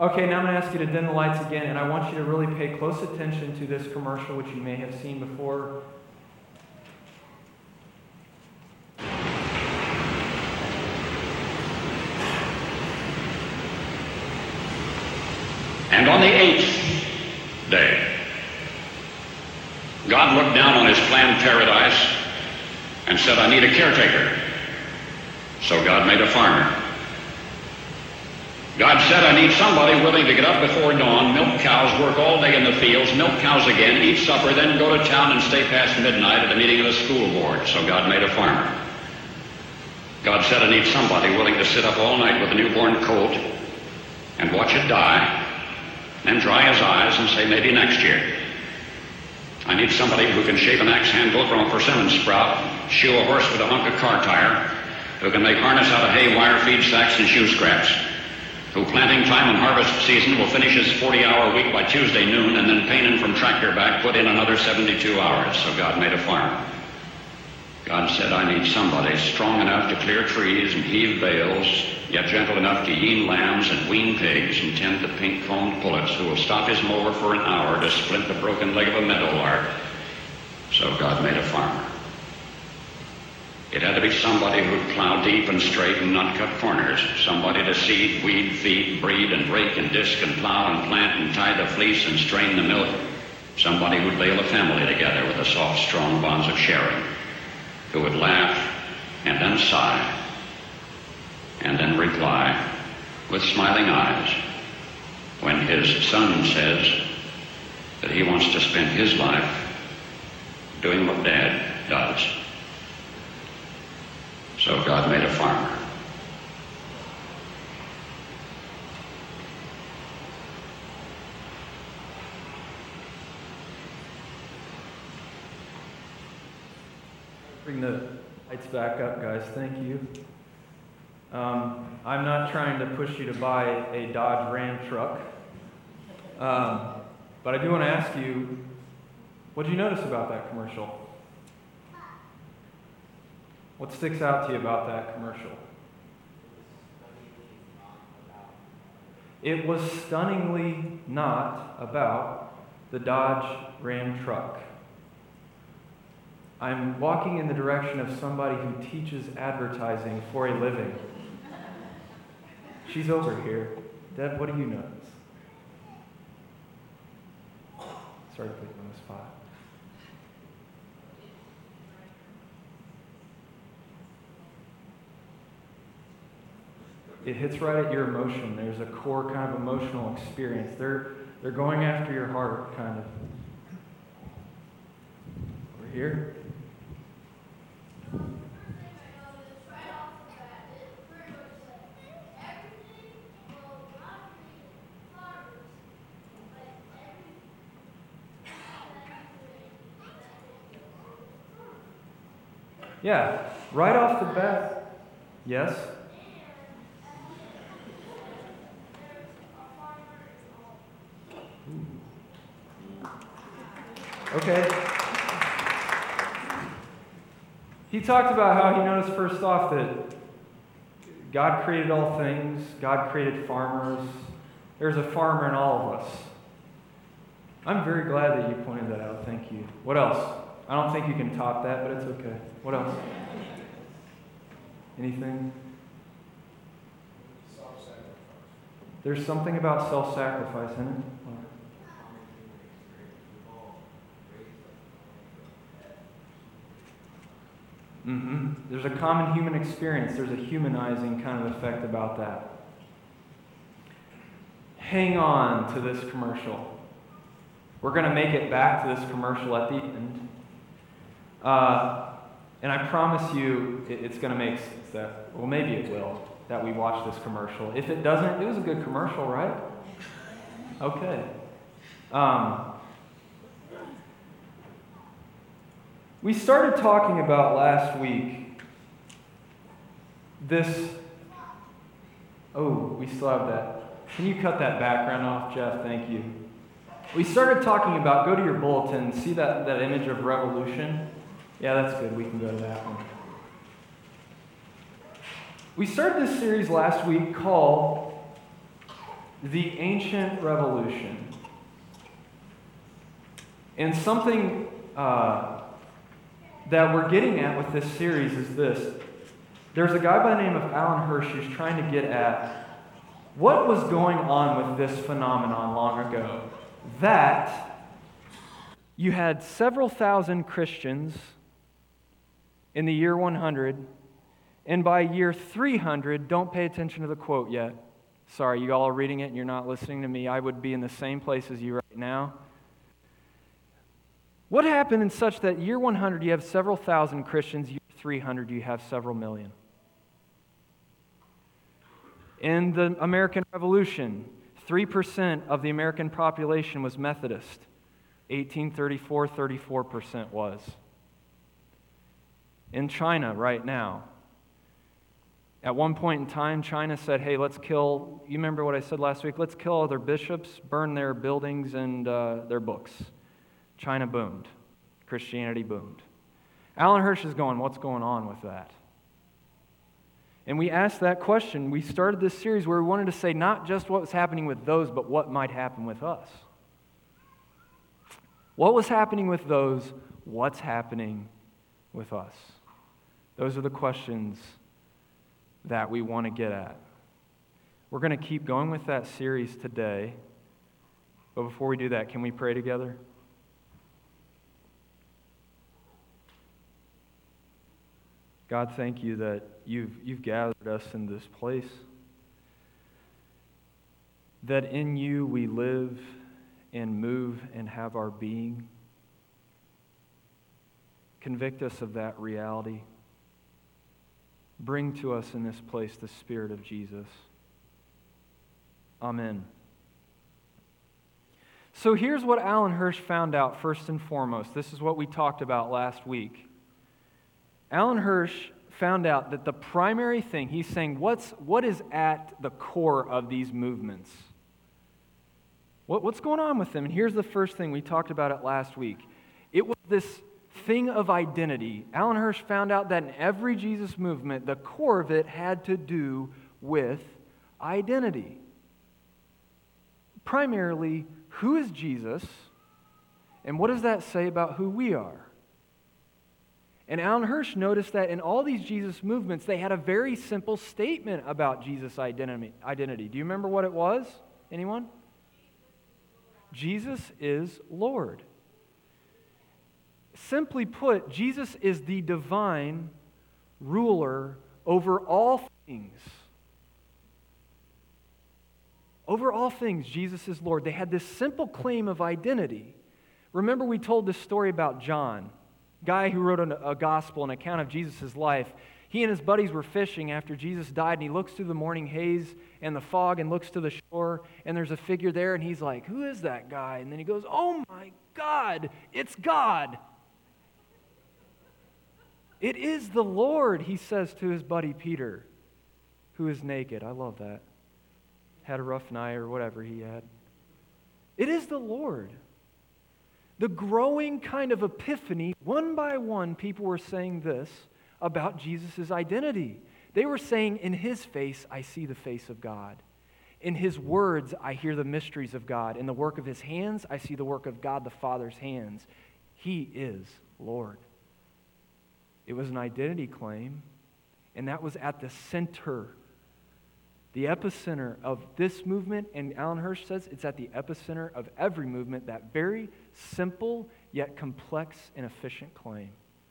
Okay, now I'm going to ask you to dim the lights again, and I want you to really pay close attention to this commercial, which you may have seen before. And on the 8th day, God looked down on his planned paradise and said, I need a caretaker. So God made a farmer. God said, I need somebody willing to get up before dawn, milk cows, work all day in the fields, milk cows again, eat supper, then go to town and stay past midnight at a meeting of the school board. So God made a farmer. God said, I need somebody willing to sit up all night with a newborn colt and watch it die, then dry his eyes and say, maybe next year. I need somebody who can shape an axe handle from a persimmon sprout, shoe a horse with a hunk of car tire, who can make harness out of hay, wire, feed sacks, and shoe scraps, who planting time and harvest season will finish his 40-hour week by Tuesday noon, and then painting from tractor back put in another 72 hours. So God made a farmer. God said, I need somebody strong enough to clear trees and heave bales, yet gentle enough to yean lambs and wean pigs and tend the pink-combed pullets, who will stop his mower for an hour to splint the broken leg of a meadowlark. So God made a farmer. It had to be somebody who'd plow deep and straight and not cut corners. Somebody to seed, weed, feed, breed, and rake and disc and plow and plant and tie the fleece and strain the milk. Somebody who'd bail a family together with the soft, strong bonds of sharing. Who would laugh and then sigh and then reply with smiling eyes when his son says that he wants to spend his life doing what Dad does. So God made a farmer. Bring the lights back up, guys. Thank you. I'm not trying to push you to buy a Dodge Ram truck, but I do want to ask you, what did you notice about that commercial? What sticks out to you about that commercial? It was stunningly not about the Dodge Ram truck. I'm walking in the direction of somebody who teaches advertising for a living. She's over here. Deb, what do you notice? Sorry to put you on the spot. It hits right at your emotion. There's a core kind of emotional experience. They're going after your heart, kind of. Over here. Yeah, right off the bat. Yes? Okay. He talked about how he noticed first off that God created all things. God created farmers. There's a farmer in all of us. I'm very glad that you pointed that out. Thank you. What else? I don't think you can top that, but it's okay. What else? Anything? Self-sacrifice. There's something about self-sacrifice in it. There's a common human experience. There's a humanizing kind of effect about that. Hang on to this commercial. We're going to make it back to this commercial at the end. And I promise you it's going to make sense that, well, maybe it will, that we watch this commercial. If it doesn't, it was a good commercial, right? Okay. We started talking about last week this. Oh, we still have that. Can you cut that background off, Jeff? Thank you. We started talking about, go to your bulletin, see that image of revolution? Yeah, that's good. We can go to that one. We started this series last week called the ancient revolution. And something that we're getting at with this series is this. There's a guy by the name of Alan Hirsch who's trying to get at what was going on with this phenomenon long ago. That you had several thousand Christians in the year 100, and by year 300, don't pay attention to the quote yet. Sorry, you all are reading it and you're not listening to me. I would be in the same place as you right now. What happened in such that year 100 you have several thousand Christians, year 300 you have several million? In the American Revolution, 3% of the American population was Methodist. 1834, 34% was. In China right now, at one point in time, China said, hey, let's kill, you remember what I said last week? Let's kill all their bishops, burn their buildings and their books. China boomed. Christianity boomed. Alan Hirsch is going, what's going on with that? And we asked that question. We started this series where we wanted to say not just what was happening with those, but what might happen with us. What was happening with those? What's happening with us? Those are the questions that we want to get at. We're going to keep going with that series today. But before we do that, can we pray together? God, thank you that you've gathered us in this place. That in you we live and move and have our being. Convict us of that reality. Bring to us in this place the Spirit of Jesus. Amen. So here's what Alan Hirsch found out first and foremost. This is what we talked about last week. Alan Hirsch found out that the primary thing, he's saying, what is at the core of these movements? What's going on with them? And here's the first thing, we talked about it last week. It was this thing of identity. Alan Hirsch found out that in every Jesus movement, the core of it had to do with identity. Primarily, who is Jesus, and what does that say about who we are? And Alan Hirsch noticed that in all these Jesus movements, they had a very simple statement about Jesus' identity. Do you remember what it was? Anyone? Jesus is Lord. Simply put, Jesus is the divine ruler over all things. Over all things, Jesus is Lord. They had this simple claim of identity. Remember we told this story about John, guy who wrote a gospel, an account of Jesus' life. He and his buddies were fishing after Jesus died, and he looks through the morning haze and the fog and looks to the shore, and there's a figure there, and he's like, who is that guy? And then he goes, oh my God, it's God. It is the Lord, he says to his buddy Peter, who is naked. I love that. Had a rough night or whatever he had. It is the Lord. The growing kind of epiphany, one by one, people were saying this about Jesus' identity. They were saying, in his face, I see the face of God. In his words, I hear the mysteries of God. In the work of his hands, I see the work of God the Father's hands. He is Lord. It was an identity claim, and that was at the center, the epicenter of this movement, and Alan Hirsch says it's at the epicenter of every movement, that very simple yet complex and efficient claim.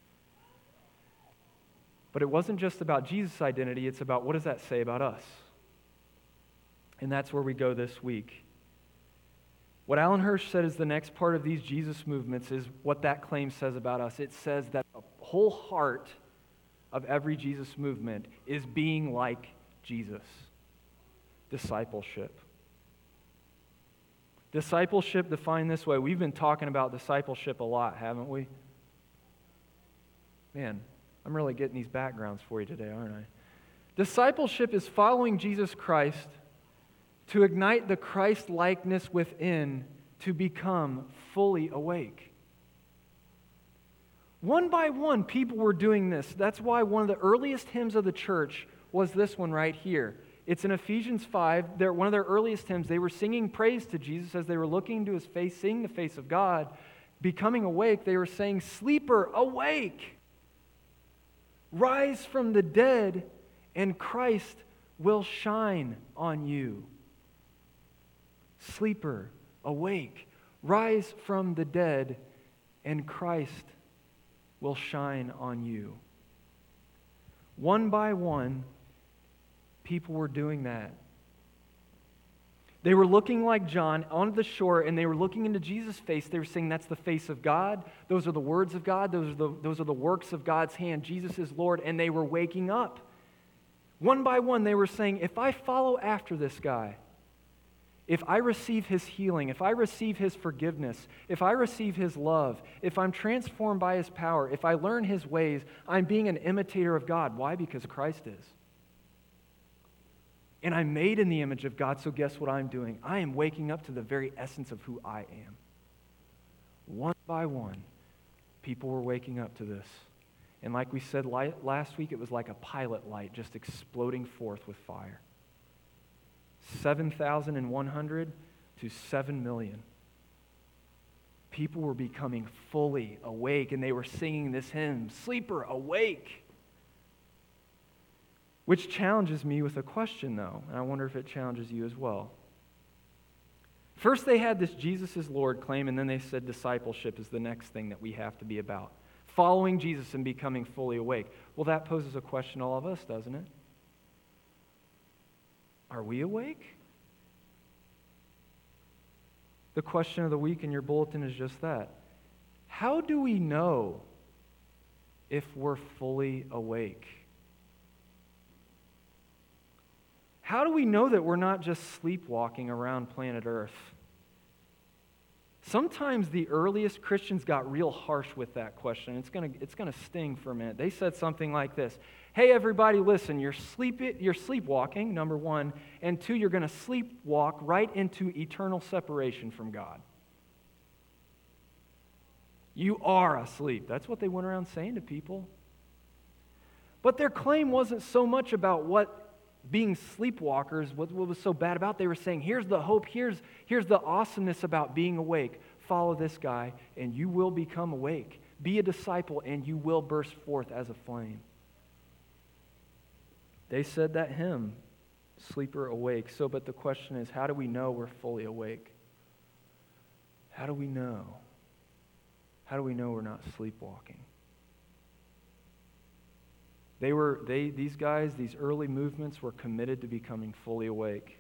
But it wasn't just about Jesus' identity, it's about what does that say about us? And that's where we go this week. What Alan Hirsch said is the next part of these Jesus movements is what that claim says about us. It says that the whole heart of every Jesus movement is being like Jesus. Discipleship. Discipleship defined this way. We've been talking about discipleship a lot, haven't we? Man, I'm really getting these backgrounds for you today, aren't I? Discipleship is following Jesus Christ to ignite the Christ-likeness within to become fully awake. One by one, people were doing this. That's why one of the earliest hymns of the church was this one right here. It's in Ephesians 5. One of their earliest hymns, they were singing praise to Jesus as they were looking into his face, seeing the face of God, becoming awake. They were saying, "Sleeper, awake! Rise from the dead, and Christ will shine on you." Sleeper, awake! Rise from the dead, and Christ will shine on you. One by one, people were doing that. They were looking like John on the shore, and they were looking into Jesus' face. They were saying, "That's the face of God. Those are the words of God. Those are the works of God's hand. Jesus is Lord." And they were waking up. One by one, they were saying, "If I follow after this guy, if I receive his healing, if I receive his forgiveness, if I receive his love, if I'm transformed by his power, if I learn his ways, I'm being an imitator of God." Why? Because Christ is. And I'm made in the image of God, so guess what I'm doing? I am waking up to the very essence of who I am. One by one, people were waking up to this. And like we said last week, it was like a pilot light just exploding forth with fire. 7,100 to 7 million. People were becoming fully awake, and they were singing this hymn, "Sleeper, awake!" Which challenges me with a question, though, and I wonder if it challenges you as well. First, they had this Jesus is Lord claim, and then they said discipleship is the next thing that we have to be about. Following Jesus and becoming fully awake. Well, that poses a question to all of us, doesn't it? Are we awake? The question of the week in your bulletin is just that. How do we know if we're fully awake? How do we know that we're not just sleepwalking around planet Earth? Sometimes the earliest Christians got real harsh with that question. It's gonna sting for a minute. They said something like this: "Hey, everybody, listen, you're sleepwalking, number one, and two, you're going to sleepwalk right into eternal separation from God. You are asleep." That's what they went around saying to people. But their claim wasn't so much about what being sleepwalkers, what was so bad about. They were saying, here's the hope, here's the awesomeness about being awake. Follow this guy, and you will become awake. Be a disciple, and you will burst forth as a flame. They said that hymn, "Sleeper, awake." But the question is, how do we know we're fully awake? How do we know? How do we know we're not sleepwalking? These guys, these early movements were committed to becoming fully awake.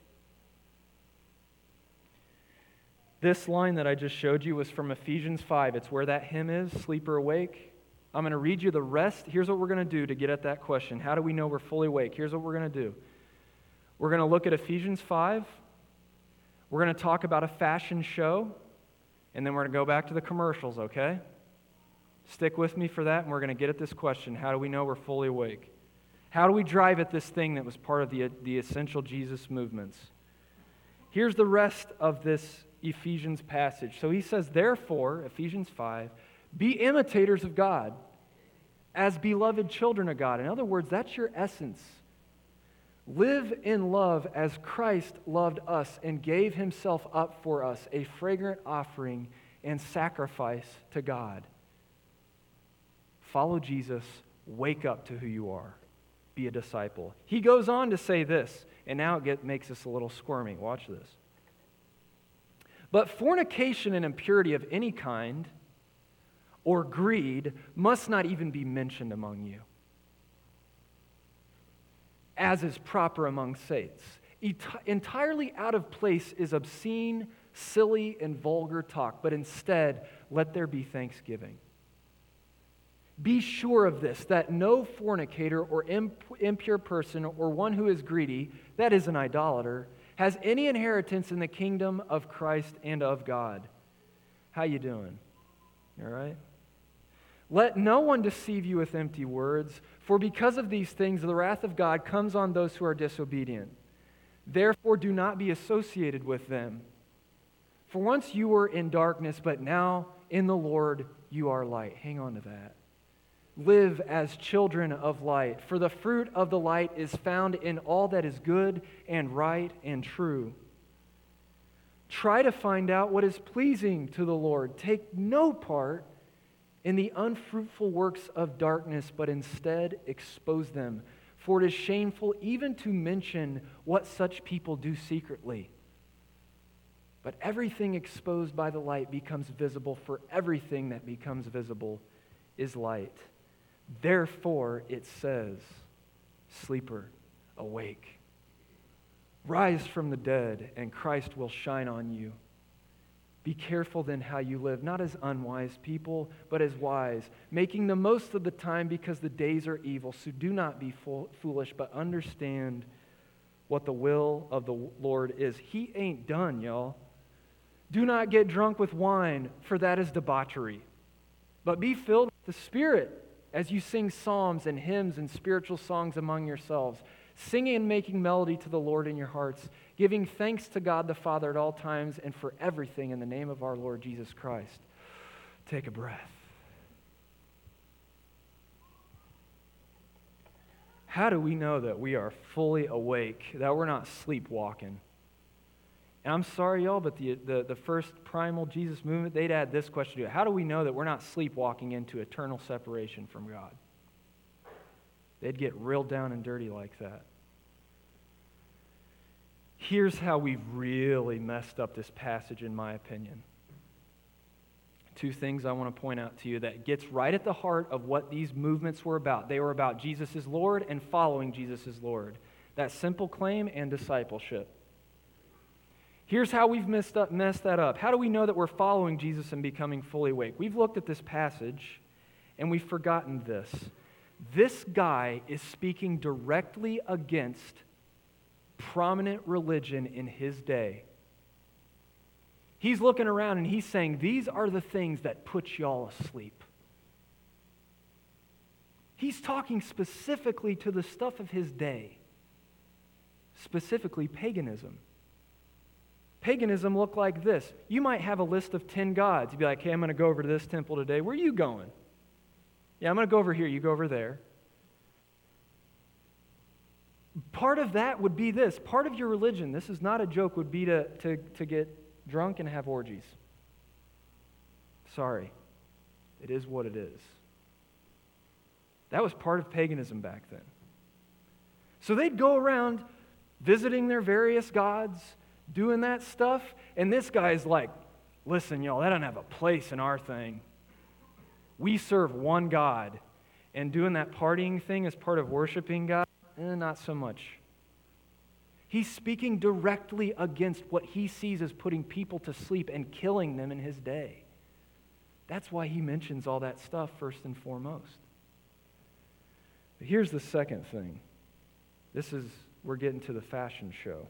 This line that I just showed you was from Ephesians 5. It's where that hymn is, "Sleeper, awake." I'm going to read you the rest. Here's what we're going to do to get at that question. How do we know we're fully awake? Here's what we're going to do. We're going to look at Ephesians 5. We're going to talk about a fashion show. And then we're going to go back to the commercials, okay? Stick with me for that, and we're going to get at this question. How do we know we're fully awake? How do we drive at this thing that was part of the essential Jesus movements? Here's the rest of this Ephesians passage. So he says, "Therefore," Ephesians 5, "be imitators of God as beloved children of God." In other words, that's your essence. "Live in love as Christ loved us and gave himself up for us, a fragrant offering and sacrifice to God." Follow Jesus. Wake up to who you are. Be a disciple. He goes on to say this, and now it makes us a little squirmy. Watch this. "But fornication and impurity of any kind, or greed, must not even be mentioned among you, as is proper among saints. Entirely out of place is obscene, silly, and vulgar talk, but instead let there be thanksgiving. Be sure of this, that no fornicator or impure person or one who is greedy, that is an idolater, has any inheritance in the kingdom of Christ and of God." How you doing? All right? "Let no one deceive you with empty words, for because of these things the wrath of God comes on those who are disobedient. Therefore do not be associated with them. For once you were in darkness, but now in the Lord you are light." Hang on to that. live as children of light, for the fruit of the light is found in all that is good and right and true. Try to find out what is pleasing to the Lord. Take no part in the unfruitful works of darkness, but instead expose them. For it is shameful even to mention what such people do secretly. But everything exposed by the light becomes visible, for everything that becomes visible is light. Therefore, it says, sleeper, awake. Rise from the dead, and Christ will shine on you. Be careful then how you live, not as unwise people, but as wise, making the most of the time because the days are evil. So do not be foolish, but understand what the will of the Lord is. He ain't done, y'all. Do not get drunk with wine, for that is debauchery, but be filled with the Spirit as you sing psalms and hymns and spiritual songs among yourselves, singing and making melody to the Lord in your hearts, giving thanks to God the Father at all times and for everything in the name of our Lord Jesus Christ. Take a breath. How do we know that we are fully awake, that we're not sleepwalking? And I'm sorry, y'all, but the first primal Jesus movement, they'd add this question to it. How do we know that we're not sleepwalking into eternal separation from God? They'd get real down and dirty like that. Here's how we've really messed up this passage, in my opinion. Two things I want to point out to you that gets right at the heart of what these movements were about. They were about Jesus is Lord and following Jesus is Lord. That simple claim and discipleship. Here's how we've messed that up. How do we know that we're following Jesus and becoming fully awake? We've looked at this passage and we've forgotten this. This guy is speaking directly against prominent religion in his day. He's looking around and he's saying, these are the things that put y'all asleep. He's talking specifically to the stuff of his day, specifically paganism. Paganism looked like this. You might have a list of 10 gods. You'd be like, hey, I'm going to go over to this temple today. Where are you going? Yeah, I'm going to go over here. You go over there. Part of that would be this. Part of your religion, this is not a joke, would be to get drunk and have orgies. Sorry. It is what it is. That was part of paganism back then. So they'd go around visiting their various gods, doing that stuff, and this guy's like, listen, y'all, that doesn't have a place in our thing. We serve one God, and doing that partying thing as part of worshiping God, not so much. He's speaking directly against what he sees as putting people to sleep and killing them in his day. That's why he mentions all that stuff first and foremost. But here's the second thing. We're getting to the fashion show.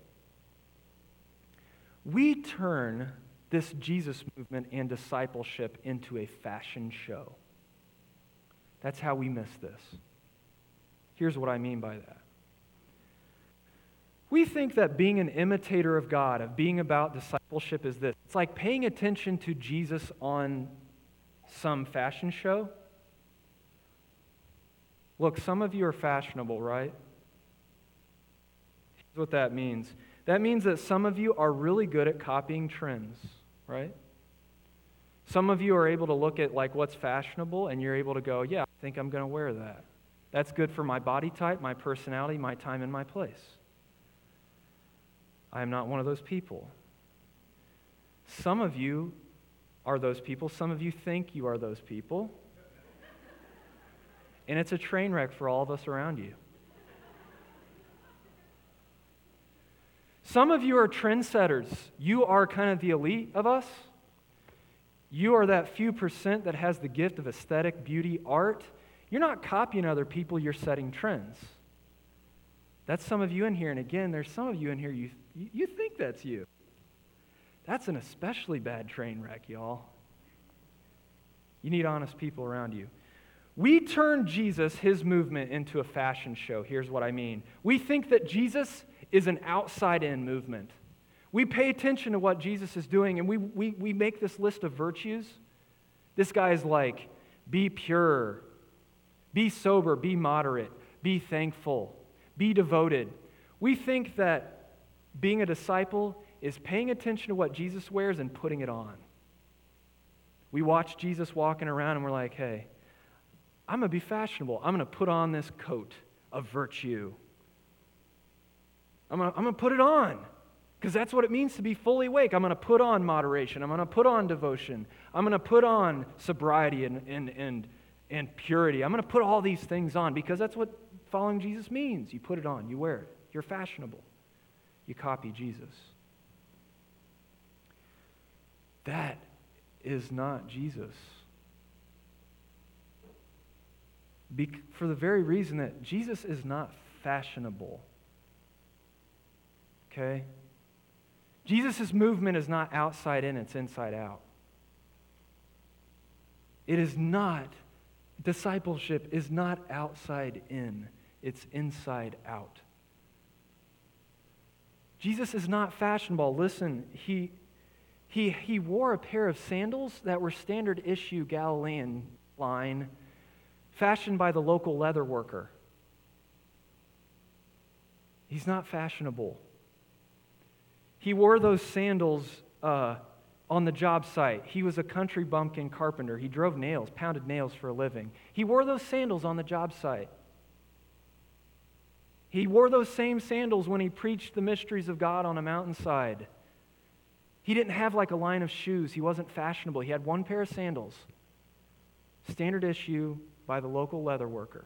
We turn this Jesus movement and discipleship into a fashion show. That's how we miss this. Here's what I mean by that. We think that being an imitator of God, of being about discipleship is this. It's like paying attention to Jesus on some fashion show. Look, some of you are fashionable, right? Here's what that means. That means that some of you are really good at copying trends, right? Some of you are able to look at like what's fashionable and you're able to go, yeah, I think I'm going to wear that. That's good for my body type, my personality, my time, and my place. I am not one of those people. Some of you are those people. Some of you think you are those people. And it's a train wreck for all of us around you. Some of you are trendsetters. You are kind of the elite of us. You are that few percent that has the gift of aesthetic, beauty, art. You're not copying other people, you're setting trends. That's some of you in here. And again, there's some of you in here, you think that's you. That's an especially bad train wreck, y'all. You need honest people around you. We turn Jesus, his movement, into a fashion show. Here's what I mean. We think that Jesus is an outside-in movement. We pay attention to what Jesus is doing, and we make this list of virtues. This guy is like, be pure, Be sober, be moderate, be thankful, be devoted. We think that being a disciple is paying attention to what Jesus wears and putting it on. We watch Jesus walking around and we're like, hey, I'm going to be fashionable. I'm going to put on this coat of virtue. I'm going to put it on because that's what it means to be fully awake. I'm going to put on moderation. I'm going to put on devotion. I'm going to put on sobriety and purity. I'm going to put all these things on because that's what following Jesus means. You put it on. You wear it. You're fashionable. You copy Jesus. That is not Jesus. For the very reason that Jesus is not fashionable. Okay? Jesus' movement is not outside in, it's inside out. It is not, discipleship is not outside in, it's inside out. Jesus is not fashionable. Listen, he wore a pair of sandals that were standard issue Galilean line, fashioned by the local leather worker. He's not fashionable. He wore those sandals on the job site. He was a country bumpkin carpenter. He drove nails, pounded nails for a living. He wore those sandals on the job site. He wore those same sandals when he preached the mysteries of God on a mountainside. He didn't have like a line of shoes. He wasn't fashionable. He had one pair of sandals, standard issue by the local leather worker.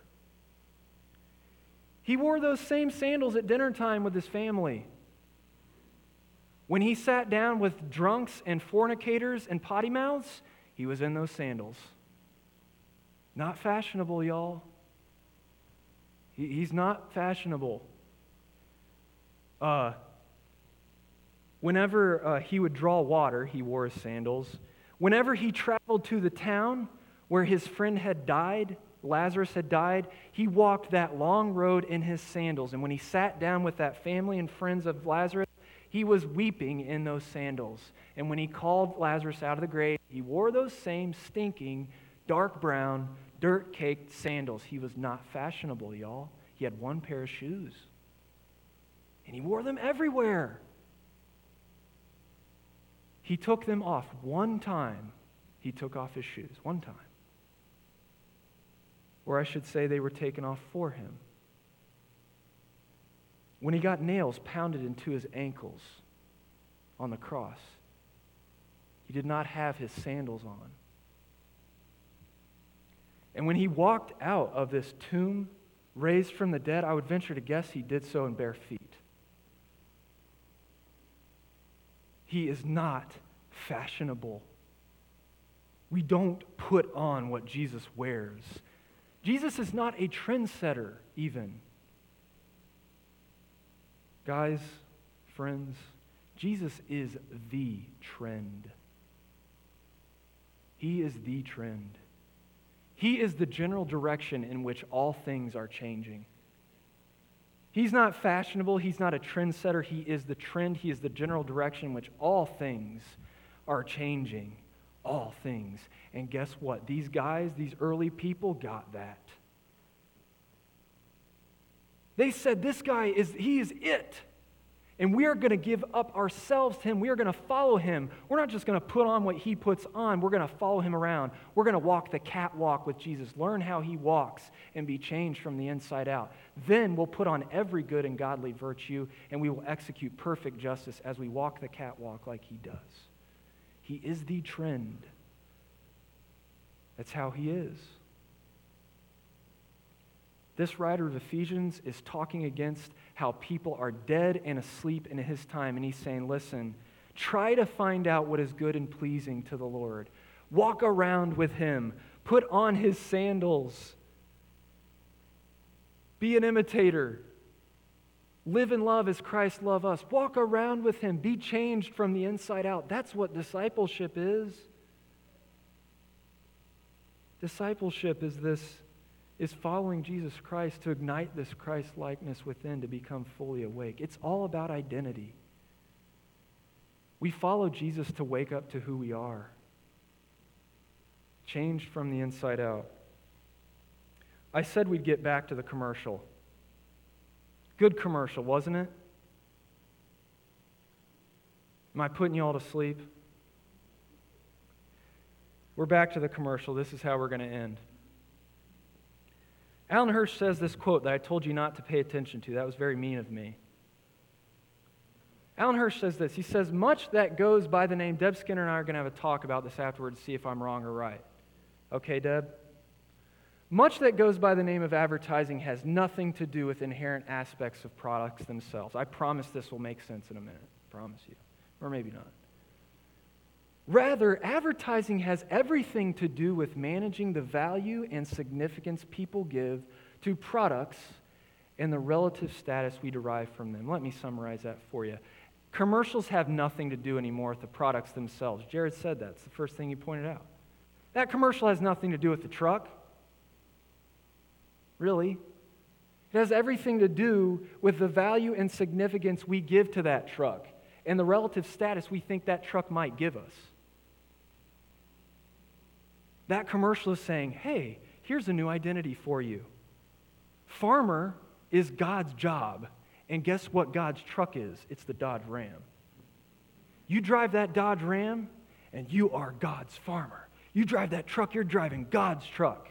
He wore those same sandals at dinner time with his family. When he sat down with drunks and fornicators and potty mouths, he was in those sandals. Not fashionable, y'all. He's not fashionable. Whenever he would draw water, he wore his sandals. Whenever he traveled to the town where his friend had died, Lazarus had died, he walked that long road in his sandals. And when he sat down with that family and friends of Lazarus, he was weeping in those sandals. And when he called Lazarus out of the grave, he wore those same stinking, dark brown, dirt-caked sandals. He was not fashionable, y'all. He had one pair of shoes. And he wore them everywhere. He took them off one time. He took off his shoes one time. Or I should say they were taken off for him. When he got nails pounded into his ankles on the cross, he did not have his sandals on. And when he walked out of this tomb, raised from the dead, I would venture to guess he did so in bare feet. He is not fashionable. We don't put on what Jesus wears. Jesus is not a trendsetter, even. Guys, friends, Jesus is the trend. He is the trend. He is the general direction in which all things are changing. He's not fashionable. He's not a trendsetter. He is the trend. He is the general direction in which all things are changing. All things. And guess what? These guys, these early people got that. They said, this guy he is it. And we are going to give up ourselves to him. We are going to follow him. We're not just going to put on what he puts on. We're going to follow him around. We're going to walk the catwalk with Jesus, learn how he walks, and be changed from the inside out. Then we'll put on every good and godly virtue, and we will execute perfect justice as we walk the catwalk like he does. He is the trend. That's how he is. This writer of Ephesians is talking against how people are dead and asleep in his time. And he's saying, listen, try to find out what is good and pleasing to the Lord. Walk around with him. Put on his sandals. Be an imitator. Live in love as Christ loved us. Walk around with him. Be changed from the inside out. That's what discipleship is. Discipleship is following Jesus Christ to ignite this Christ-likeness within to become fully awake. It's all about identity. We follow Jesus to wake up to who we are. Changed from the inside out. I said we'd get back to the commercial. Good commercial, wasn't it? Am I putting you all to sleep? We're back to the commercial. This is how we're going to end. Alan Hirsch says this quote that I told you not to pay attention to. That was very mean of me. Alan Hirsch says this. He says, much that goes by the name, Deb Skinner and I are going to have a talk about this afterwards to see if I'm wrong or right. Okay, Deb? Much that goes by the name of advertising has nothing to do with inherent aspects of products themselves. I promise this will make sense in a minute. I promise you. Or maybe not. Rather, advertising has everything to do with managing the value and significance people give to products and the relative status we derive from them. Let me summarize that for you. Commercials have nothing to do anymore with the products themselves. Jared said that. It's the first thing he pointed out. That commercial has nothing to do with the truck. Really. It has everything to do with the value and significance we give to that truck and the relative status we think that truck might give us. That commercial is saying, hey, here's a new identity for you. Farmer is God's job. And guess what God's truck is? It's the Dodge Ram. You drive that Dodge Ram, and you are God's farmer. You drive that truck, you're driving God's truck.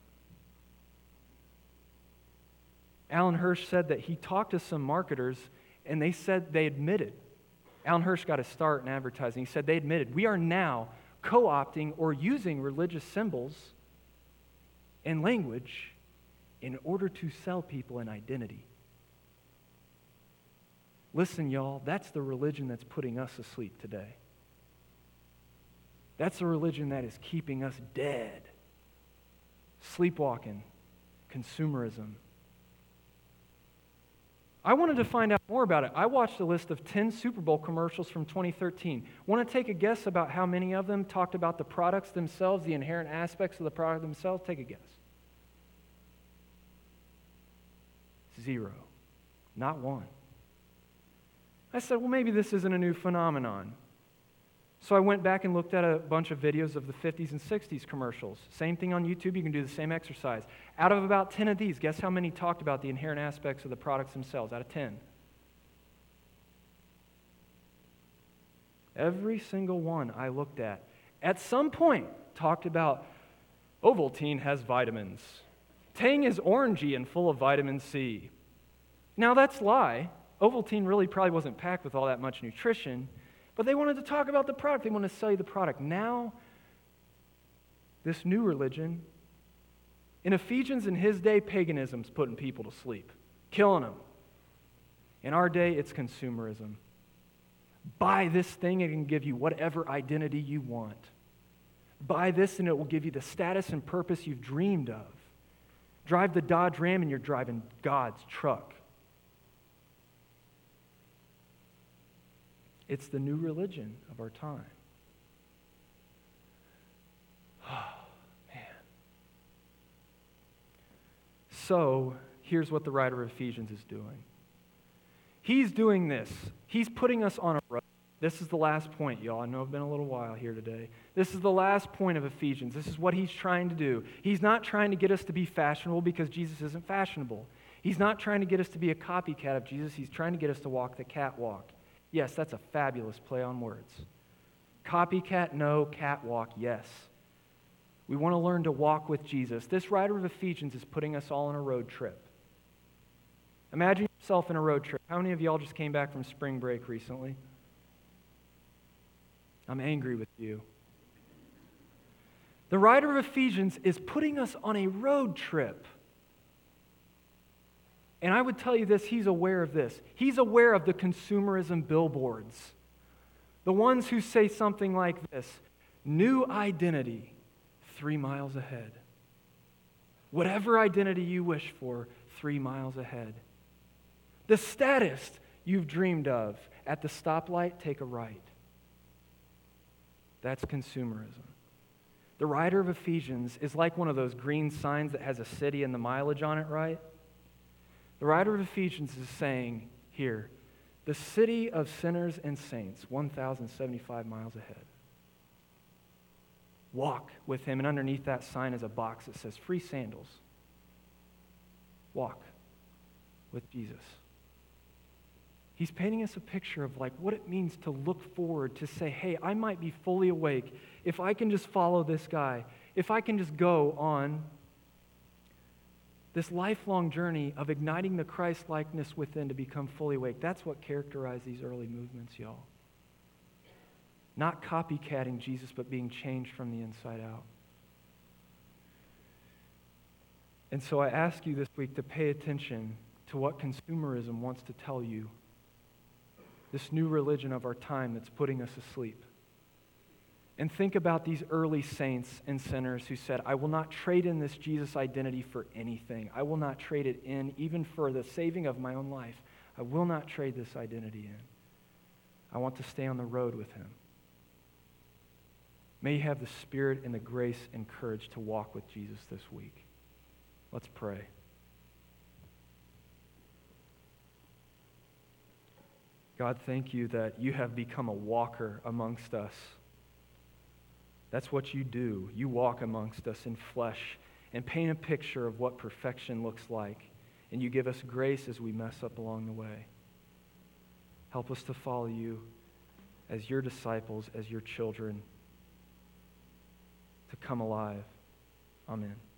Alan Hirsch said that he talked to some marketers, and they said they admitted. Alan Hirsch got a start in advertising. He said they admitted, we are now co-opting or using religious symbols and language in order to sell people an identity. Listen, y'all, that's the religion that's putting us asleep today. That's the religion that is keeping us dead. Sleepwalking, consumerism. I wanted to find out more about it. I watched a list of 10 Super Bowl commercials from 2013. Want to take a guess about how many of them talked about the products themselves, the inherent aspects of the product themselves? Take a guess. 0. Not one. I said, well, maybe this isn't a new phenomenon. So I went back and looked at a bunch of videos of the 50s and 60s commercials. Same thing on YouTube. You can do the same exercise. Out of about 10 of these, guess how many talked about the inherent aspects of the products themselves? Out of 10. Every single one I looked at some point, talked about Ovaltine has vitamins. Tang is orangey and full of vitamin C. Now that's a lie. Ovaltine really probably wasn't packed with all that much nutrition, but they wanted to talk about the product. They wanted to sell you the product. Now, this new religion, in Ephesians in his day, paganism's putting people to sleep, killing them. In our day, it's consumerism. Buy this thing, it can give you whatever identity you want. Buy this and it will give you the status and purpose you've dreamed of. Drive the Dodge Ram and you're driving God's truck. It's the new religion of our time. Oh, man. So, here's what the writer of Ephesians is doing. He's doing this. He's putting us on a road. This is the last point, y'all. I know I've been a little while here today. This is the last point of Ephesians. This is what he's trying to do. He's not trying to get us to be fashionable because Jesus isn't fashionable. He's not trying to get us to be a copycat of Jesus. He's trying to get us to walk the catwalk. Yes, that's a fabulous play on words. Copycat, no. Catwalk, yes. We want to learn to walk with Jesus. This writer of Ephesians is putting us all on a road trip. Imagine yourself in a road trip. How many of y'all just came back from spring break recently? I'm angry with you. The writer of Ephesians is putting us on a road trip. And I would tell you this, he's aware of this. He's aware of the consumerism billboards. The ones who say something like this, new identity, 3 miles ahead. Whatever identity you wish for, 3 miles ahead. The status you've dreamed of, at the stoplight, take a right. That's consumerism. The writer of Ephesians is like one of those green signs that has a city and the mileage on it, right? The writer of Ephesians is saying here, the city of sinners and saints, 1,075 miles ahead. Walk with him, and underneath that sign is a box that says free sandals. walk with Jesus. He's painting us a picture of like what it means to look forward, to say, hey, I might be fully awake if I can just follow this guy, if I can just go on this lifelong journey of igniting the Christ-likeness within to become fully awake. That's what characterized these early movements, y'all. Not copycatting Jesus, but being changed from the inside out. And so I ask you this week to pay attention to what consumerism wants to tell you. This new religion of our time that's putting us asleep. And think about these early saints and sinners who said, I will not trade in this Jesus identity for anything. I will not trade it in even for the saving of my own life. I will not trade this identity in. I want to stay on the road with him. May you have the spirit and the grace and courage to walk with Jesus this week. Let's pray. God, thank you that you have become a walker amongst us. That's what you do. You walk amongst us in flesh and paint a picture of what perfection looks like. And you give us grace as we mess up along the way. Help us to follow you as your disciples, as your children, to come alive. Amen.